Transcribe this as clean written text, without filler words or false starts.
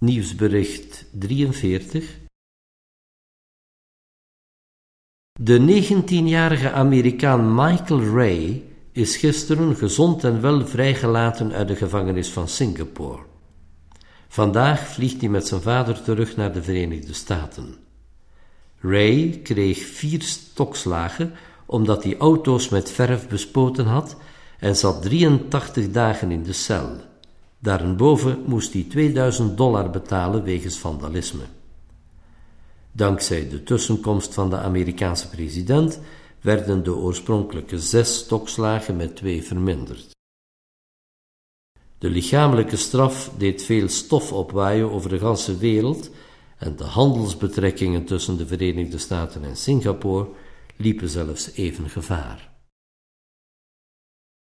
Nieuwsbericht 43. De 19-jarige Amerikaan Michael Ray is gisteren gezond en wel vrijgelaten uit de gevangenis van Singapore. Vandaag vliegt hij met zijn vader terug naar de Verenigde Staten. Ray kreeg 4 stokslagen omdat hij auto's met verf bespoten had en zat 83 dagen in de cel. Daarenboven moest hij $2000 betalen wegens vandalisme. Dankzij de tussenkomst van de Amerikaanse president werden de oorspronkelijke 6 stokslagen met 2 verminderd. De lichamelijke straf deed veel stof opwaaien over de ganse wereld en de handelsbetrekkingen tussen de Verenigde Staten en Singapore liepen zelfs even gevaar.